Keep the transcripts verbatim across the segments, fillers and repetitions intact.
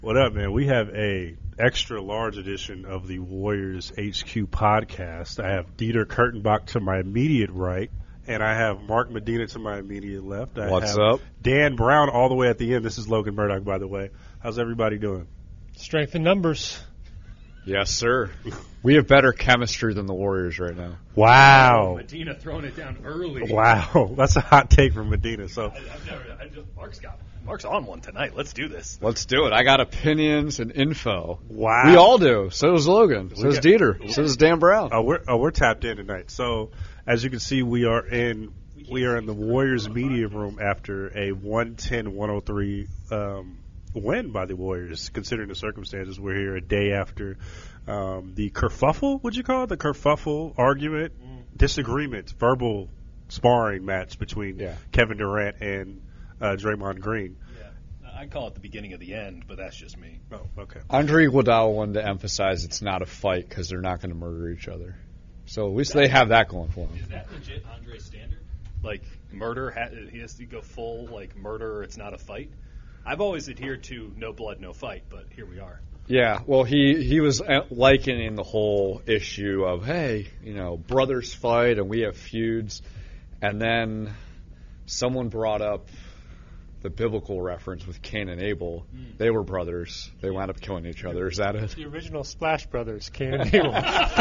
What up, man? We have a extra large edition of the Warriors H Q podcast. I have Dieter Kurtenbach to my immediate right, and I have Mark Medina to my immediate left. I What's have up? Dan Brown all the way at the end. This is Logan Murdoch, by the way. How's everybody doing? Strength in numbers. Yes, sir. We have better chemistry than the Warriors right now. Wow. Medina throwing it down early. Wow. That's a hot take from Medina. So I, I've never, I just, Mark's got Mark's on one tonight. Let's do this. Let's do it. I got opinions and info. Wow. We all do. So does Logan. So We does got- Dieter. So does Dan Brown. Oh, we're oh, we're tapped in tonight. So as you can see, we are in we are in the Warriors media room after a one ten one oh three um, win by the Warriors. Considering the circumstances, we're here a day after um, the kerfuffle. Would you call it the kerfuffle argument, disagreement, verbal sparring match between Yeah. Kevin Durant and uh, Draymond Green? Yeah, I call it the beginning of the end, but that's just me. Oh, okay. Andre Iguodala wanted to emphasize it's not a fight because they're not going to murder each other. So at least they have that going for them. Is that legit Andre's standard? Like murder, ha- he has to go full like murder. Or it's not a fight. I've always adhered to no blood, no fight, but here we are. Yeah, well, he, he was uh, likening the whole issue of, hey, you know, brothers fight and we have feuds. And then someone brought up the biblical reference with Cain and Abel. Mm. They were brothers. They wound up killing each other. Is that it? The original Splash Brothers, Cain and Abel.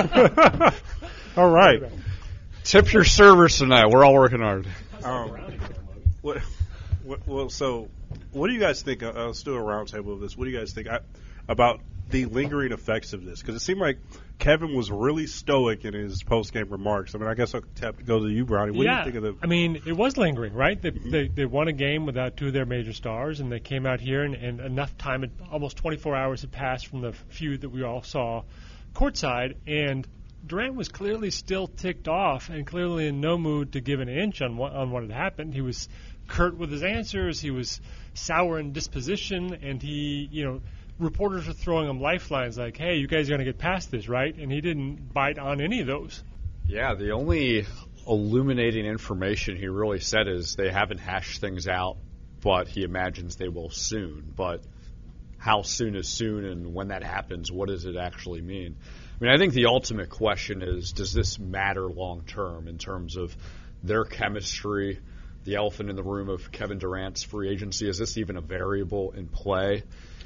All right. Tip your servers tonight. We're all working hard. Um, what, what, well, so what do you guys think? Uh, let's do a roundtable of this. What do you guys think I, about the lingering effects of this? Because it seemed like Kevin was really stoic in his post-game remarks. I mean, I guess I'll have to go to you, Brownie. What yeah, do you think of the? I mean, it was lingering, right? They, they they won a game without two of their major stars, and they came out here, and, and enough time, had, almost twenty-four hours had passed from the feud that we all saw courtside, and Durant was clearly still ticked off and clearly in no mood to give an inch on what, on what had happened. He was curt with his answers. He was sour in disposition, and he, you know, reporters were throwing him lifelines like, hey, you guys are going to get past this, right? And he didn't bite on any of those. Yeah, the only illuminating information he really said is they haven't hashed things out, but he imagines they will soon. But how soon is soon, and when that happens, what does it actually mean? I mean, I think the ultimate question is, does this matter long term in terms of their chemistry, the elephant in the room of Kevin Durant's free agency? Is this even a variable in play?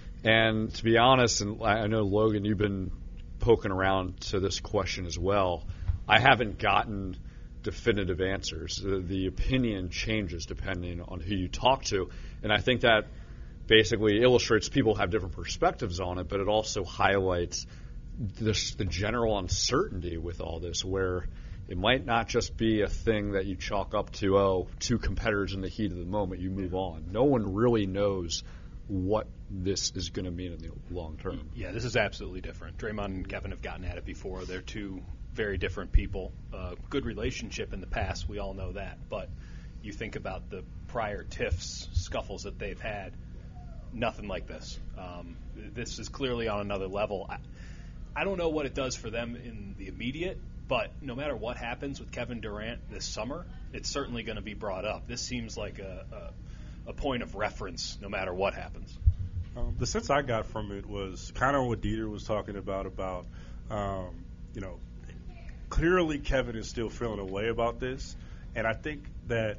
And to be honest, and I know, Logan, you've been poking around to this question as well, I haven't gotten definitive answers. The, the opinion changes depending on who you talk to, and I think that basically illustrates people have different perspectives on it, but it also highlights this, the general uncertainty with all this, where it might not just be a thing that you chalk up to, oh, two competitors in the heat of the moment, you move on. No one really knows what this is going to mean in the long term. Yeah, this is absolutely different. Draymond and Kevin have gotten at it before. They're two very different people. Uh, good relationship in the past, we all know that. But you think about the prior tiffs, scuffles that they've had, nothing like this. Um, this is clearly on another level. I, I don't know what it does for them in the immediate, but no matter what happens with Kevin Durant this summer, it's certainly going to be brought up. This seems like a, a, a point of reference no matter what happens. Um, the sense I got from it was kind of what Dieter was talking about, about, um, you know, clearly Kevin is still feeling a way about this, and I think that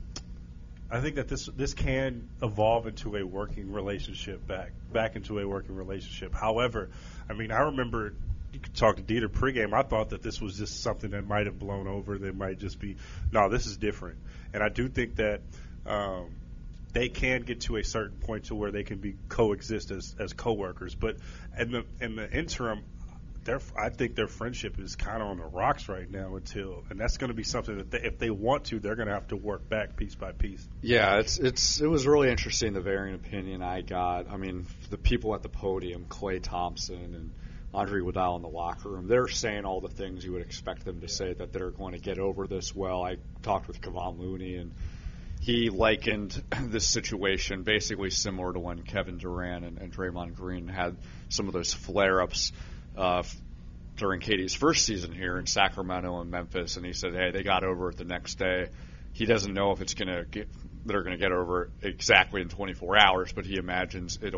I think that this this can evolve into a working relationship back back into a working relationship. However, I mean, I remember you could talk to Dieter pregame. I thought that this was just something that might have blown over. That might just be no, this is different, and I do think that. Um, They can get to a certain point to where they can be coexist as, as coworkers, but in the in the interim, their I think their friendship is kind of on the rocks right now until, and that's going to be something that they, if they want to, they're going to have to work back piece by piece. Yeah, it's it's it was really interesting, the varying opinion I got. I mean, the people at the podium, Klay Thompson and Andre Iguodala in the locker room, they're saying all the things you would expect them to say, that they're going to get over this well. I talked with Kevon Looney, and he likened this situation basically similar to when Kevin Durant and, and Draymond Green had some of those flare-ups uh, during K D's first season here in Sacramento and Memphis, and he said, hey, they got over it the next day. He doesn't know if it's going to get they're going to get over it exactly in twenty-four hours, but he imagines it'll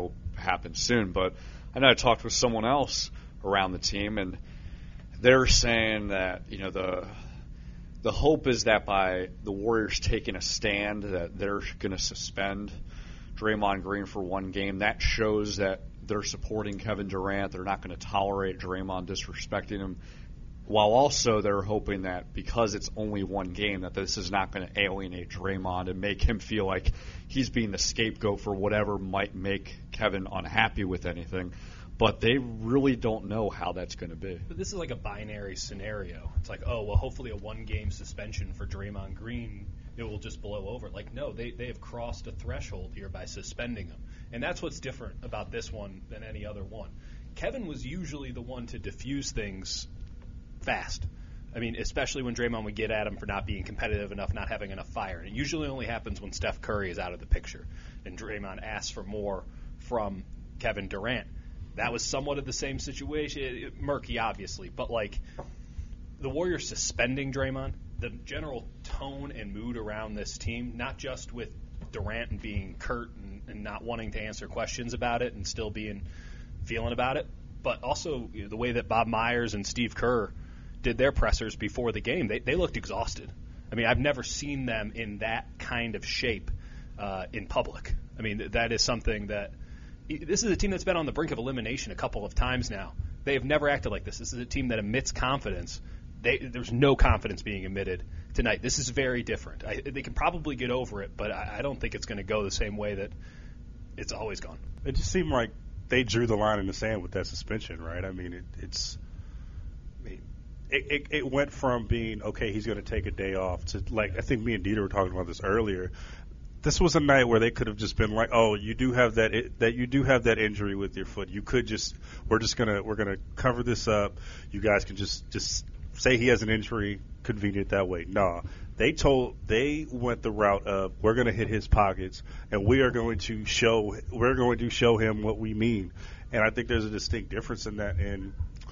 happen soon. But I know I talked with someone else around the team, and they're saying that, you know, the the hope is that by the Warriors taking a stand that they're going to suspend Draymond Green for one game. That shows that they're supporting Kevin Durant. They're not going to tolerate Draymond disrespecting him, while also they're hoping that because it's only one game that this is not going to alienate Draymond and make him feel like he's being the scapegoat for whatever might make Kevin unhappy with anything. But they really don't know how that's going to be. But this is like a binary scenario. It's like, oh, well, hopefully a one-game suspension for Draymond Green, it will just blow over. Like, no, they, they have crossed a threshold here by suspending him. And that's what's different about this one than any other one. Kevin was usually the one to diffuse things fast. I mean, especially when Draymond would get at him for not being competitive enough, not having enough fire. And it usually only happens when Steph Curry is out of the picture and Draymond asks for more from Kevin Durant. That was somewhat of the same situation, murky obviously, but like the Warriors suspending Draymond, the general tone and mood around this team, not just with Durant and being curt and, and not wanting to answer questions about it and still being feeling about it, but also, you know, the way that Bob Myers and Steve Kerr did their pressers before the game, they, they looked exhausted. I mean, I've never seen them in that kind of shape uh, in public. I mean, that is something that this is a team that's been on the brink of elimination a couple of times now. They have never acted like this. This is a team that emits confidence. They, there's no confidence being emitted tonight. This is very different. I, they can probably get over it, but I, I don't think it's going to go the same way that it's always gone. It just seemed like they drew the line in the sand with that suspension, right? I mean, it, it's I mean, it, it, it went from being, okay, he's going to take a day off to, like, I think me and Dieter were talking about this earlier. This was a night where they could have just been like, "Oh, you do have that that you do have that injury with your foot. You could just we're just gonna we're gonna cover this up. You guys can just just say he has an injury, convenient that way." Nah, they told they went the route of we're gonna hit his pockets and we are going to show we're going to show him what we mean. And I think there's a distinct difference in that. And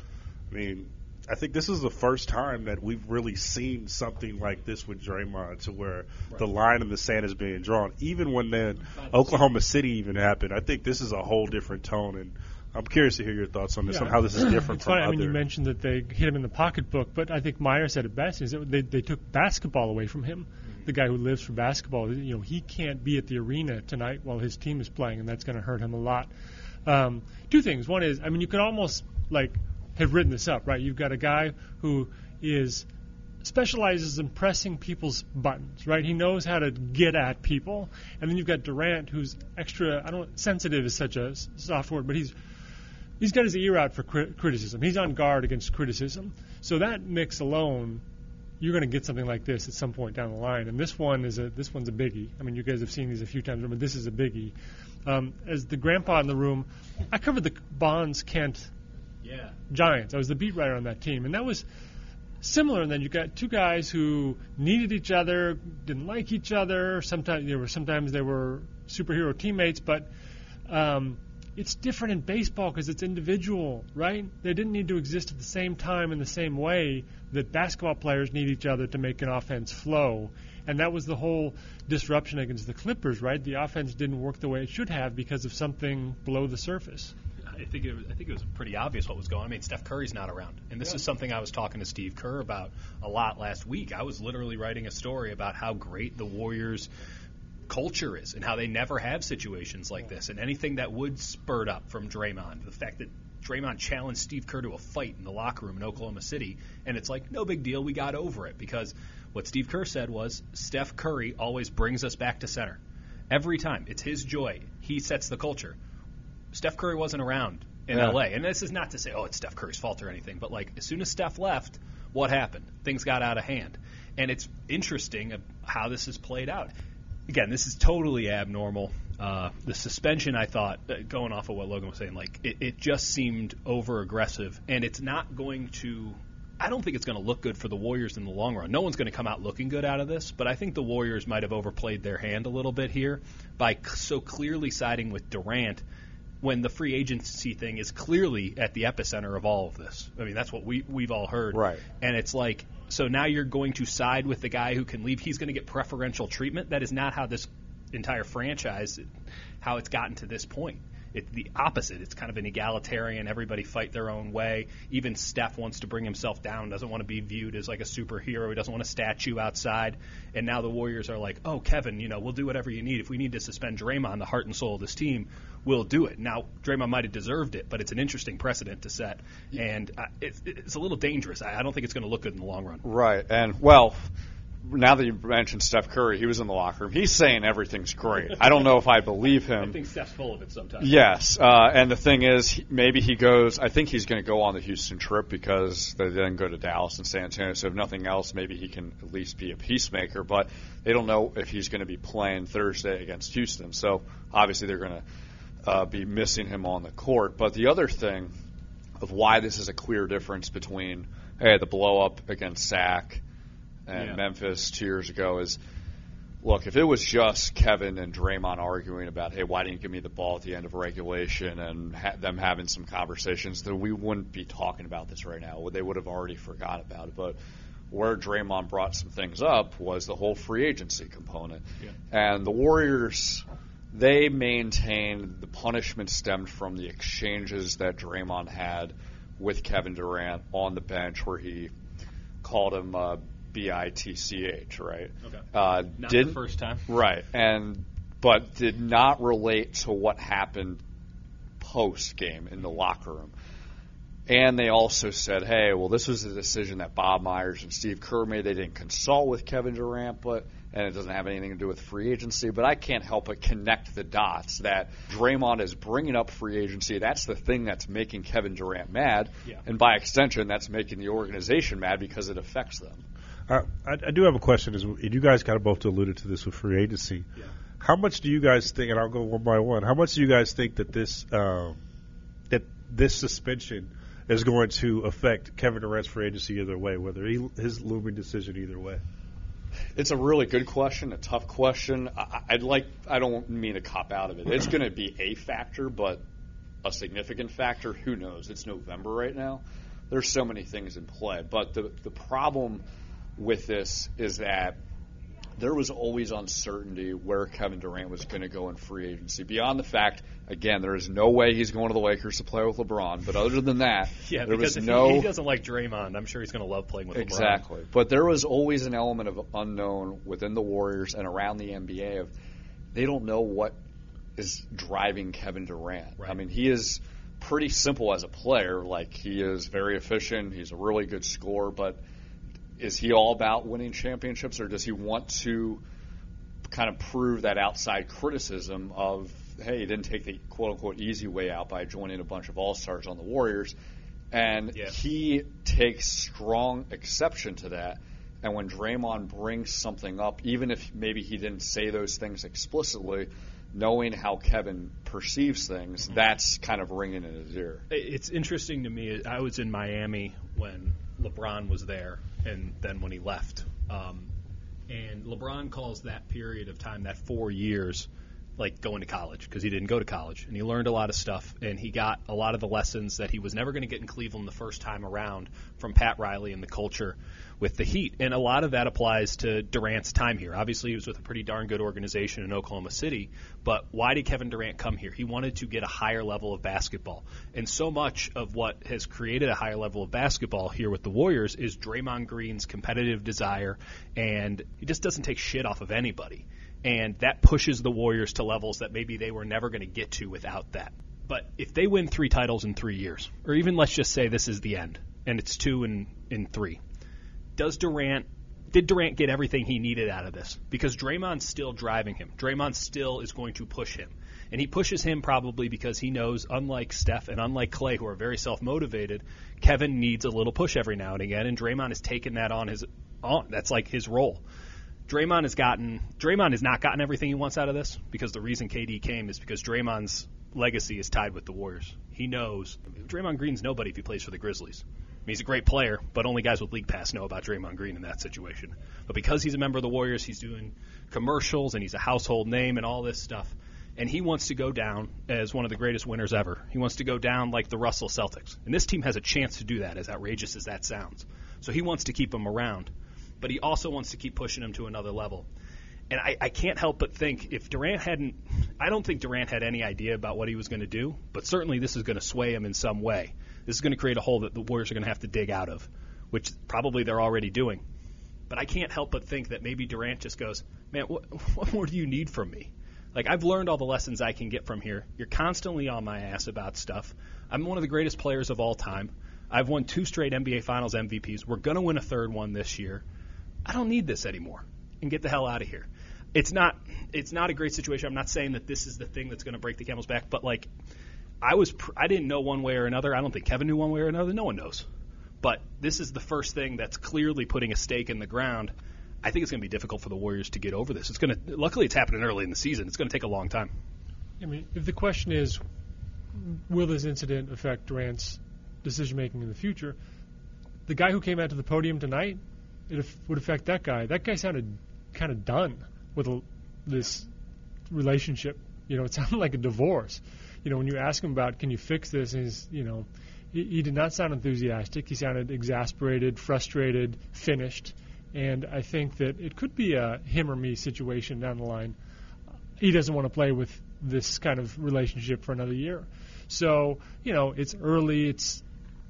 I mean, I think this is the first time that we've really seen something like this with Draymond, to where right. the line in the sand is being drawn. Even when then Oklahoma City even happened, I think this is a whole different tone. And I'm curious to hear your thoughts on this, yeah. on how this is different it's from funny. other. I mean, you mentioned that they hit him in the pocketbook, but I think Meyer said it best: is that they they took basketball away from him. Mm-hmm. The guy who lives for basketball, you know, he can't be at the arena tonight while his team is playing, and that's going to hurt him a lot. Um, two things. One is, I mean, you could almost like. have written this up, right? You've got a guy who is specializes in pressing people's buttons, right? He knows how to get at people. And then you've got Durant, who's extra, I don't, sensitive is such a soft word, but he's he's got his ear out for cri- criticism. He's on guard against criticism. So that mix alone, you're going to get something like this at some point down the line. And this one is a this one's a biggie. I mean, you guys have seen these a few times, but this is a biggie. Um, as the grandpa in the room, I covered the Bonds Kent Yeah. Giants. I was the beat writer on that team, and that was similar. And then you got two guys who needed each other, didn't like each other. Sometimes there were sometimes they were superhero teammates, but um, it's different in baseball because it's individual, right? They didn't need to exist at the same time in the same way that basketball players need each other to make an offense flow. And that was the whole disruption against the Clippers, right? The offense didn't work the way it should have because of something below the surface. I think it was, I think it was pretty obvious what was going on. I mean, Steph Curry's not around, and this yeah. is something I was talking to Steve Kerr about a lot last week. I was literally writing a story about how great the Warriors' culture is and how they never have situations like this, and anything that would spurt up from Draymond. The fact that Draymond challenged Steve Kerr to a fight in the locker room in Oklahoma City, and it's like, no big deal, we got over it, because what Steve Kerr said was Steph Curry always brings us back to center. Every time. It's his joy. He sets the culture. Steph Curry wasn't around in yeah. L A, and this is not to say, oh, it's Steph Curry's fault or anything, but like as soon as Steph left, what happened? Things got out of hand, and it's interesting how this has played out. Again, this is totally abnormal. Uh, the suspension, I thought, uh, going off of what Logan was saying, like it, it just seemed over-aggressive, and it's not going to – I don't think it's going to look good for the Warriors in the long run. No one's going to come out looking good out of this, but I think the Warriors might have overplayed their hand a little bit here by so clearly siding with Durant when the free agency thing is clearly at the epicenter of all of this. I mean, that's what we, we've all heard. Right. And it's like, so now you're going to side with the guy who can leave. He's going to get preferential treatment. That is not how this entire franchise, how it's gotten to this point. It's the opposite. It's kind of an egalitarian, everybody fight their own way. Even Steph wants to bring himself down, doesn't want to be viewed as like a superhero. He doesn't want a statue outside. And now the Warriors are like, oh, Kevin, you know, we'll do whatever you need. If we need to suspend Draymond, the heart and soul of this team, we'll do it. Now, Draymond might have deserved it, but it's an interesting precedent to set. And uh, it's, it's a little dangerous. I, I don't think it's going to look good in the long run. Right. And, well, now that you mentioned Steph Curry, he was in the locker room. He's saying everything's great. I don't know if I believe him. I think Steph's full of it sometimes. Yes. Uh, and the thing is, he, maybe he goes, I think he's going to go on the Houston trip because they then go to Dallas and San Antonio. So if nothing else, maybe he can at least be a peacemaker. But they don't know if he's going to be playing Thursday against Houston. So obviously they're going to uh, be missing him on the court. But the other thing of why this is a clear difference between, hey, the blow-up against Sac and yeah. Memphis two years ago is, look, if it was just Kevin and Draymond arguing about, hey, why didn't you give me the ball at the end of regulation and ha- them having some conversations, then we wouldn't be talking about this right now. They would have already forgot about it. But where Draymond brought some things up was the whole free agency component. Yeah. And the Warriors, they maintained the punishment stemmed from the exchanges that Draymond had with Kevin Durant on the bench where he called him uh, B I T C H, right? Okay. Uh, Not didn't, the first time. Right. And but did not relate to what happened post-game in the locker room. And they also said, hey, well, this was a decision that Bob Myers and Steve Kerr made. They didn't consult with Kevin Durant, but and it doesn't have anything to do with free agency. But I can't help but connect the dots that Draymond is bringing up free agency. That's the thing that's making Kevin Durant mad. Yeah. And by extension, that's making the organization mad because it affects them. Uh, I, I do have a question. Is you guys kind of both alluded to this with free agency. Yeah. How much do you guys think? And I'll go one by one. How much do you guys think that this um, that this suspension is going to affect Kevin Durant's free agency either way? Whether he, his looming decision either way. It's a really good question, a tough question. I, I'd like. I don't mean to cop out of it. It's going to be a factor, but a significant factor. Who knows? It's November right now. There's so many things in play. But the the problem with this is that there was always uncertainty where Kevin Durant was going to go in free agency. Beyond the fact, again, there is no way he's going to the Lakers to play with LeBron. But other than that, yeah, there because was if no. he, he doesn't like Draymond, I'm sure he's going to love playing with LeBron. Exactly. But there was always an element of unknown within the Warriors and around the N B A of they don't know what is driving Kevin Durant. Right. I mean, he is pretty simple as a player. Like, he is very efficient. He's a really good scorer, but is he all about winning championships, or does he want to kind of prove that outside criticism of, hey, he didn't take the quote-unquote easy way out by joining a bunch of all-stars on the Warriors? And yeah. he takes strong exception to that. And when Draymond brings something up, even if maybe he didn't say those things explicitly, knowing how Kevin perceives things, mm-hmm. that's kind of ringing in his ear. It's interesting to me. I was in Miami when LeBron was there, and then when he left. Um, and LeBron calls that period of time, that four years, like going to college, because he didn't go to college. And he learned a lot of stuff, and he got a lot of the lessons that he was never going to get in Cleveland the first time around from Pat Riley and the culture with the Heat. And a lot of that applies to Durant's time here. Obviously, he was with a pretty darn good organization in Oklahoma City, but why did Kevin Durant come here? He wanted to get a higher level of basketball. And so much of what has created a higher level of basketball here with the Warriors is Draymond Green's competitive desire, and he just doesn't take shit off of anybody. And that pushes the Warriors to levels that maybe they were never going to get to without that. But if they win three titles in three years, or even let's just say this is the end, and it's two in, in three, does Durant did Durant get everything he needed out of this? Because Draymond's still driving him. Draymond still is going to push him. And he pushes him probably because he knows, unlike Steph and unlike Clay, who are very self-motivated, Kevin needs a little push every now and again, and Draymond has taken that on his on. That's like his role. Draymond has gotten Draymond has not gotten everything he wants out of this, because the reason K D came is because Draymond's legacy is tied with the Warriors. He knows Draymond Green's nobody if he plays for the Grizzlies. I mean, he's a great player, but only guys with league pass know about Draymond Green in that situation. But because he's a member of the Warriors, he's doing commercials and he's a household name and all this stuff. And he wants to go down as one of the greatest winners ever. He wants to go down like the Russell Celtics. And this team has a chance to do that, as outrageous as that sounds. So he wants to keep him around. But he also wants to keep pushing him to another level. And I, I can't help but think if Durant hadn't – I don't think Durant had any idea about what he was going to do, but certainly this is going to sway him in some way. This is going to create a hole that the Warriors are going to have to dig out of, which probably they're already doing. But I can't help but think that maybe Durant just goes, man, what, what more do you need from me? Like, I've learned all the lessons I can get from here. You're constantly on my ass about stuff. I'm one of the greatest players of all time. I've won two straight N B A Finals M V Ps. We're going to win a third one this year. I don't need this anymore, and get the hell out of here. It's not it's not a great situation. I'm not saying that this is the thing that's going to break the camel's back, but, like, I was pr- I didn't know one way or another. I don't think Kevin knew one way or another. No one knows. But this is the first thing that's clearly putting a stake in the ground. I think it's going to be difficult for the Warriors to get over this. It's going to. Luckily, it's happening early in the season. It's going to take a long time. I mean, if the question is, will this incident affect Durant's decision-making in the future, the guy who came out to the podium tonight, it would affect that guy. That guy sounded kind of done with a, this relationship. You know, it sounded like a divorce. You know, when you ask him about, can you fix this, he's, you know, he, he did not sound enthusiastic. He sounded exasperated, frustrated, finished. And I think that it could be a him or me situation down the line. He doesn't want to play with this kind of relationship for another year. So, you know, it's early. It's,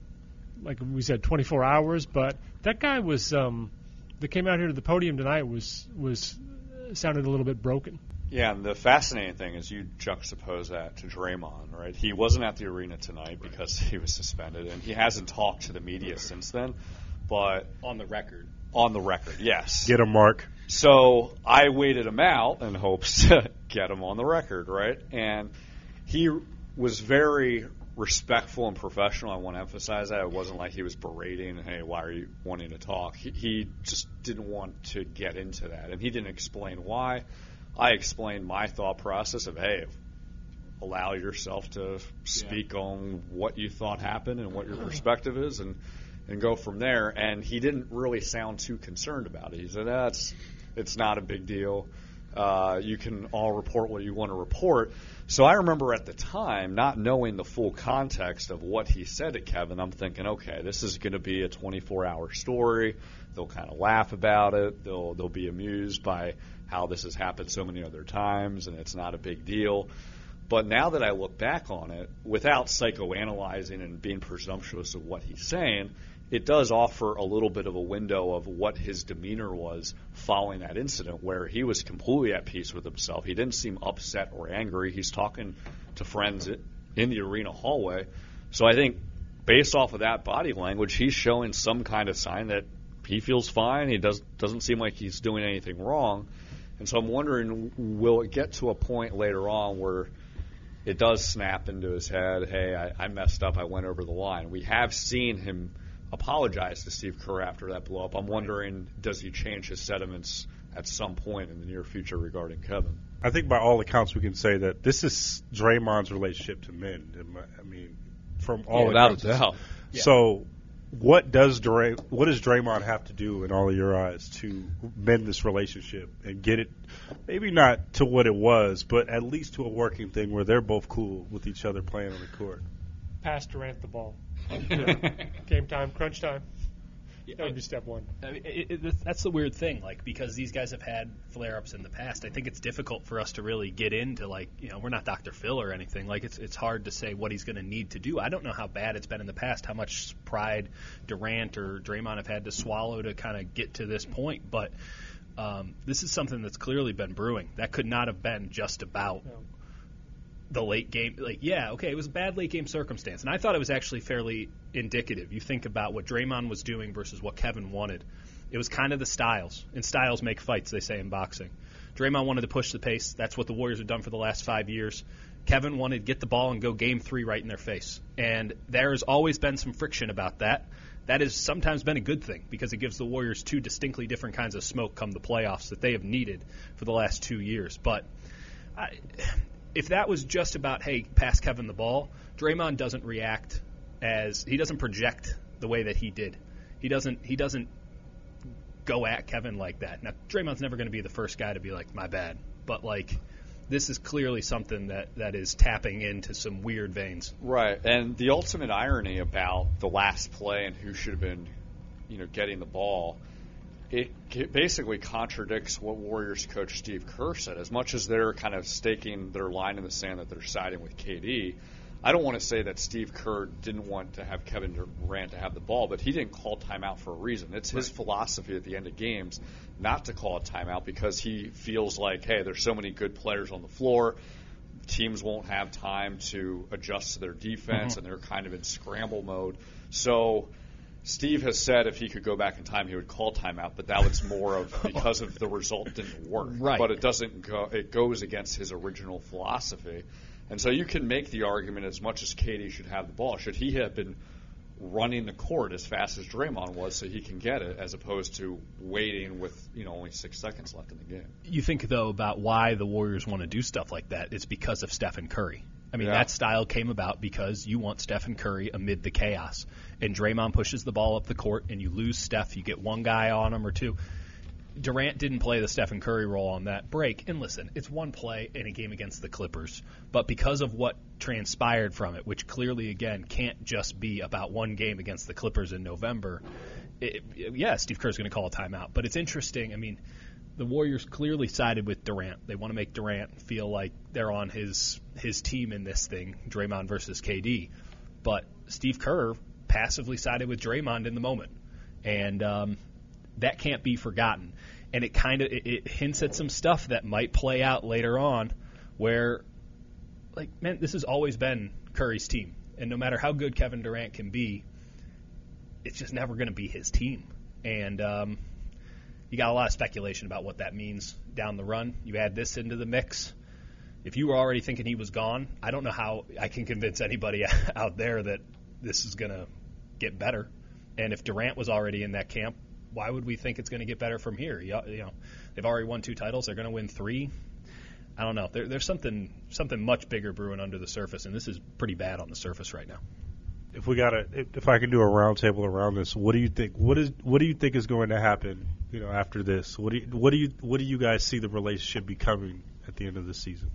like we said, twenty-four hours. But that guy was, um, that came out here to the podium tonight was, was sounded a little bit broken. Yeah, and the fascinating thing is you juxtapose that to Draymond, right? He wasn't at the arena tonight because he was suspended, and he hasn't talked to the media since then. But On the record. On the record, yes. Get him, Mark. So I waited him out in hopes to get him on the record, right? And he was very respectful and professional. I want to emphasize that. It wasn't like he was berating, hey, why are you wanting to talk? He, he just didn't want to get into that, and he didn't explain why. I explained my thought process of, hey, allow yourself to speak yeah. on what you thought happened and what your perspective is, and and go from there. And he didn't really sound too concerned about it. He said, that's it's not a big deal. Uh, you can all report what you want to report. So I remember at the time, not knowing the full context of what he said to Kevin, I'm thinking, okay, this is going to be a twenty-four hour story. They'll kind of laugh about it. They'll they'll be amused by how this has happened so many other times, and it's not a big deal. But now that I look back on it, without psychoanalyzing and being presumptuous of what he's saying, it does offer a little bit of a window of what his demeanor was following that incident, where he was completely at peace with himself. He didn't seem upset or angry. He's talking to friends in the arena hallway. So I think based off of that body language, he's showing some kind of sign that he feels fine. He does, doesn't seem like he's doing anything wrong. And so I'm wondering, will it get to a point later on where it does snap into his head, hey, I, I messed up, I went over the line. We have seen him apologize to Steve Kerr after that blow-up. I'm wondering, does he change his sentiments at some point in the near future regarding Kevin? I think by all accounts we can say that this is Draymond's relationship to men. I mean, from all yeah, without accounts. a doubt. Yeah. So what does Dray, what does Draymond have to do in all of your eyes to mend this relationship and get it, maybe not to what it was, but at least to a working thing where they're both cool with each other playing on the court? Pass Durant the ball. Game time, crunch time. That would be step one. I mean, it, it, that's the weird thing, like, because these guys have had flare-ups in the past. I think it's difficult for us to really get into, like, you know, we're not Doctor Phil or anything. Like, it's it's hard to say what he's going to need to do. I don't know how bad it's been in the past, how much pride Durant or Draymond have had to swallow to kind of get to this point. But um, this is something that's clearly been brewing. That could not have been just about no. the late game. Like, yeah, okay, it was a bad late game circumstance. And I thought it was actually fairly indicative. You think about what Draymond was doing versus what Kevin wanted. It was kind of the styles. And styles make fights, they say in boxing. Draymond wanted to push the pace. That's what the Warriors have done for the last five years. Kevin wanted to get the ball and go game three right in their face. And there has always been some friction about that. That has sometimes been a good thing because it gives the Warriors two distinctly different kinds of smoke come the playoffs that they have needed for the last two years. But I, if that was just about, hey, pass Kevin the ball, Draymond doesn't react as – he doesn't project the way that he did. He doesn't He doesn't go at Kevin like that. Now, Draymond's never going to be the first guy to be like, my bad. But, like, this is clearly something that, that is tapping into some weird veins. Right. And the ultimate irony about the last play and who should have been, you know, getting the ball, it basically contradicts what Warriors coach Steve Kerr said. As much as they're kind of staking their line in the sand that they're siding with K D, I don't want to say that Steve Kerr didn't want to have Kevin Durant to have the ball, but he didn't call timeout for a reason. It's his right. philosophy at the end of games not to call a timeout because he feels like, hey, there's so many good players on the floor. Teams won't have time to adjust to their defense, mm-hmm. and they're kind of in scramble mode. So Steve has said if he could go back in time, he would call timeout, but that was more of because of the result didn't work. Right. But it doesn't go. It goes against his original philosophy. And so you can make the argument as much as K D should have the ball. Should he have been running the court as fast as Draymond was so he can get it, as opposed to waiting with you know only six seconds left in the game? You think, though, about why the Warriors want to do stuff like that. It's because of Stephen Curry. I mean, yeah. that style came about because you want Stephen Curry amid the chaos. And Draymond pushes the ball up the court, and you lose Steph. You get one guy on him or two. Durant didn't play the Stephen Curry role on that break. And listen, it's one play in a game against the Clippers. But because of what transpired from it, which clearly, again, can't just be about one game against the Clippers in November, it, yeah, Steve Kerr's going to call a timeout. But it's interesting. I mean, the Warriors clearly sided with Durant. They want to make Durant feel like they're on his his team in this thing, Draymond versus K D. But Steve Kerr passively sided with Draymond in the moment. And um, that can't be forgotten. And it kind of it, it hints at some stuff that might play out later on where, like, man, this has always been Curry's team. And no matter how good Kevin Durant can be, it's just never going to be his team. And um, you got a lot of speculation about what that means down the run. You add this into the mix. If you were already thinking he was gone, I don't know how I can convince anybody out there that this is going to get better. And if Durant was already in that camp, why would we think it's going to get better from here? You, you know, they've already won two titles. They're going to win three. I don't know. There, there's something something much bigger brewing under the surface, and this is pretty bad on the surface right now. If we got to, if I can do a roundtable around this, what do you think? What is what do you think is going to happen? You know, after this, what do you, what do you what do you guys see the relationship becoming at the end of the season?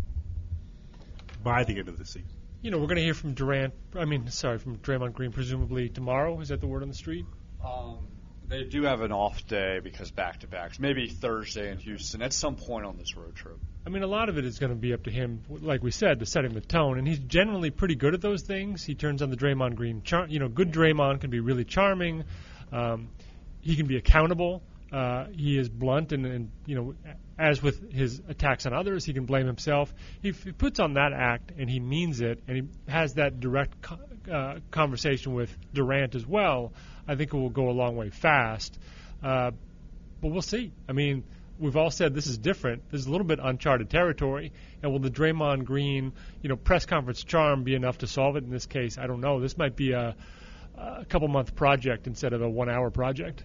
By the end of the season, you know, we're going to hear from Durant. I mean, sorry, from Draymond Green, presumably tomorrow. Is that the word on the street? Um, they do have an off day because back-to-backs. Maybe Thursday in Houston at some point on this road trip. I mean, a lot of it is going to be up to him, like we said, to setting the tone. And he's generally pretty good at those things. He turns on the Draymond Green. Char- you know, good Draymond can be really charming. Um, he can be accountable. Uh, he is blunt, and, and you know, as with his attacks on others, he can blame himself. He, f- he puts on that act, and he means it, and he has that direct co- uh, conversation with Durant as well. I think it will go a long way fast, uh, but we'll see. I mean, we've all said this is different. This is a little bit uncharted territory, and will the Draymond Green, you know, press conference charm be enough to solve it in this case? I don't know. This might be a, a couple-month project instead of a one-hour project.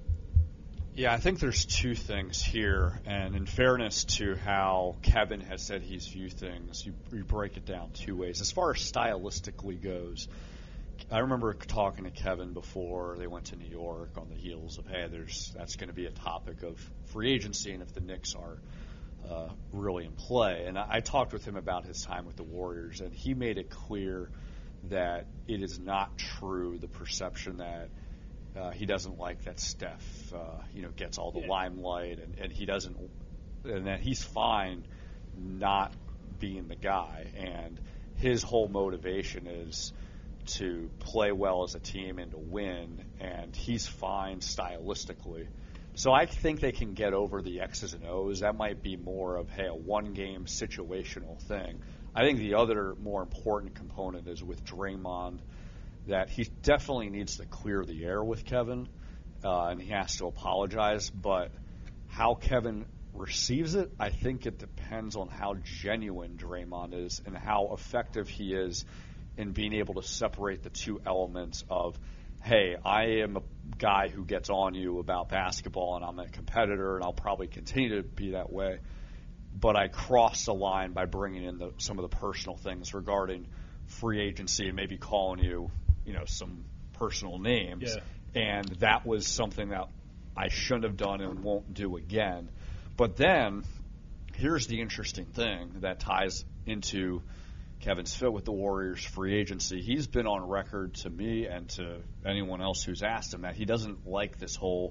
Yeah, I think there's two things here, and in fairness to how Kevin has said he's viewed things, you, you break it down two ways. As far as stylistically goes, I remember talking to Kevin before they went to New York on the heels of, hey, there's that's going to be a topic of free agency and if the Knicks are uh, really in play. And I, I talked with him about his time with the Warriors, and he made it clear that it is not true, the perception that Uh, he doesn't like that Steph, uh, you know, gets all the yeah. limelight, and, and he doesn't, and that he's fine not being the guy. And his whole motivation is to play well as a team and to win, and he's fine stylistically. So I think they can get over the X's and O's. That might be more of, hey, a one-game situational thing. I think the other more important component is with Draymond, that he definitely needs to clear the air with Kevin, uh, and he has to apologize. But how Kevin receives it, I think it depends on how genuine Draymond is and how effective he is in being able to separate the two elements of, hey, I am a guy who gets on you about basketball, and I'm a competitor, and I'll probably continue to be that way, but I cross the line by bringing in the, some of the personal things regarding free agency and maybe calling you, you know, some personal names. Yeah. And that was something that I shouldn't have done and won't do again. But then here's the interesting thing that ties into Kevin's fit with the Warriors free agency. He's been on record to me and to anyone else who's asked him that he doesn't like this whole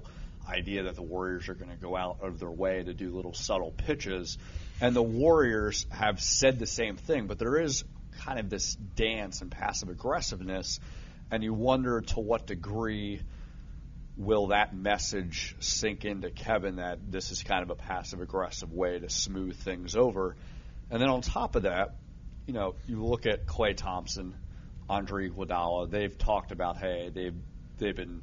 idea that the Warriors are going to go out of their way to do little subtle pitches. And the Warriors have said the same thing, but there is kind of this dance and passive aggressiveness, and you wonder to what degree will that message sink into Kevin that this is kind of a passive aggressive way to smooth things over. And then on top of that, you know, you look at Klay Thompson, Andre Iguodala, they've talked about, hey, they've they've been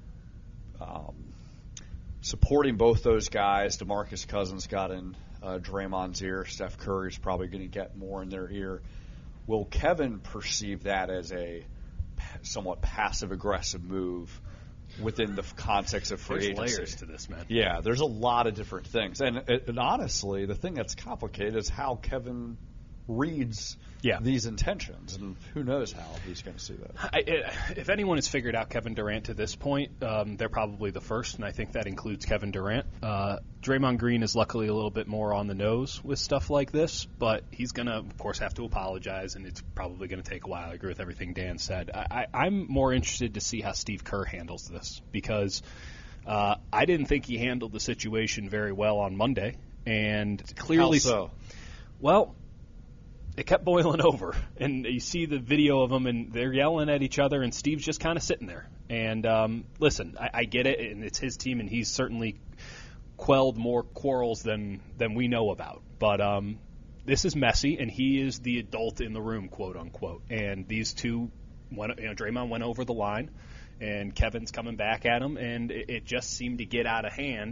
um, supporting both those guys. DeMarcus Cousins got in uh, Draymond's ear. Steph Curry's probably going to get more in their ear. Will Kevin perceive that as a somewhat passive-aggressive move within the context of free There's agency? layers to this, man. Yeah, there's a lot of different things. And, and honestly, the thing that's complicated is how Kevin reads yeah. these intentions, and who knows how he's going to see that. I, if anyone has figured out Kevin Durant to this point, um, they're probably the first, and I think that includes Kevin Durant. Uh, Draymond Green is luckily a little bit more on the nose with stuff like this, but he's going to, of course, have to apologize, and it's probably going to take a while. I agree with everything Dan said. I, I, I'm more interested to see how Steve Kerr handles this, because uh, I didn't think he handled the situation very well on Monday, and clearly How so? Well, it kept boiling over, and you see the video of them, and they're yelling at each other, and Steve's just kind of sitting there. And um, listen, I, I get it, and it's his team, and he's certainly quelled more quarrels than than we know about. But um, this is messy, and he is the adult in the room, quote unquote. And these two, went, you know, Draymond went over the line, and Kevin's coming back at him, and it, it just seemed to get out of hand.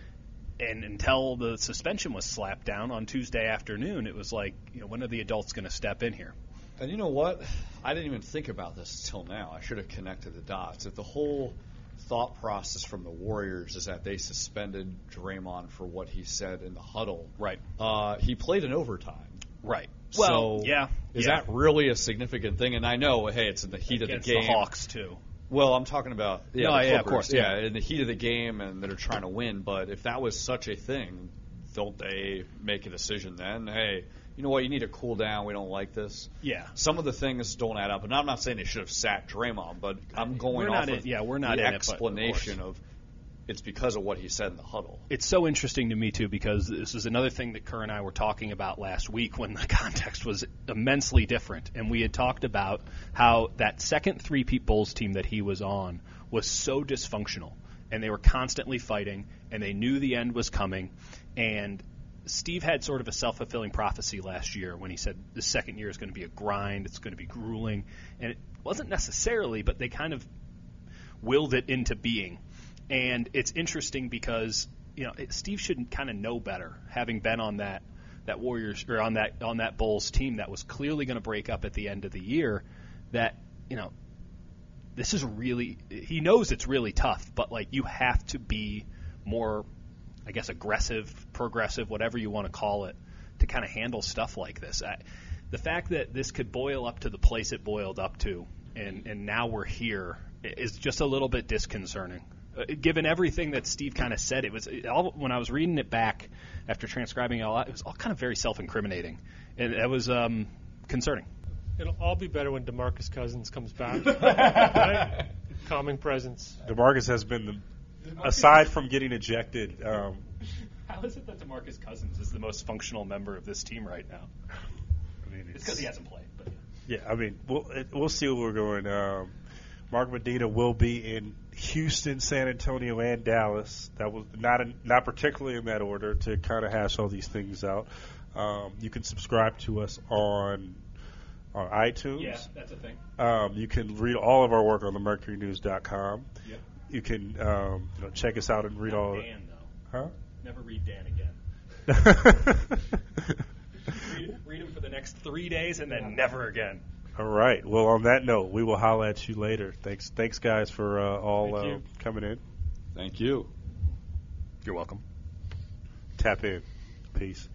And until the suspension was slapped down on Tuesday afternoon, it was like, you know, when are the adults going to step in here? And you know what? I didn't even think about this until now. I should have connected the dots. If the whole thought process from the Warriors is that they suspended Draymond for what he said in the huddle. Right. Uh, he played in overtime. Right. Well, so, yeah. Is yeah. that really a significant thing? And I know, hey, it's in the heat Against of the game. the Hawks, too. Well, I'm talking about yeah, no, the yeah, of Clippers. course, yeah, yeah. in the heat of the game, and they're trying to win. But if that was such a thing, don't they make a decision then? Hey, you know what? You need to cool down. We don't like this. Yeah. Some of the things don't add up, and I'm not saying they should have sat Draymond, but I'm going we're off not of in, yeah, we're not the in explanation it, but of, of it's because of what he said in the huddle. It's so interesting to me, too, because this is another thing that Kerr and I were talking about last week when the context was immensely different. And we had talked about how that second three-peat Bulls team that he was on was so dysfunctional, and they were constantly fighting, and they knew the end was coming. And Steve had sort of a self-fulfilling prophecy last year when he said the second year is going to be a grind, it's going to be grueling. And it wasn't necessarily, but they kind of willed it into being. And it's interesting because, you know, Steve should kind of know better, having been on that that Warriors or on that on that Bulls team that was clearly going to break up at the end of the year. That, you know, this is really, he knows it's really tough, but like you have to be more, I guess, aggressive, progressive, whatever you want to call it, to kind of handle stuff like this. I, the fact that this could boil up to the place it boiled up to, and and now we're here, is just a little bit disconcerting. Given everything that Steve kind of said, it was it all, when I was reading it back after transcribing it all, it was all kind of very self-incriminating, and it was um, concerning. It'll all be better when DeMarcus Cousins comes back. Right? Calming presence. DeMarcus has been, the, aside from getting ejected. Um, How is it that DeMarcus Cousins is the most functional member of this team right now? I mean, It's because he hasn't played. But yeah, I mean, we'll it, we'll see where we're going. Um, Mark Medina will be in Houston, San Antonio, and Dallas. That was not in, not particularly in that order to kind of hash all these things out. Um, you can subscribe to us on on iTunes. yeah, that's a thing. Um, you can read all of our work on the mercury news dot com. Yep. You can um, you know, check us out and read Not all. Dan, though. Huh? Never read Dan again. read, read him for the next three days and then never again. All right. Well, on that note, we will holla at you later. Thanks, thanks, guys, for uh, all Thank uh, you. coming in. Thank you. You're welcome. Tap in. Peace.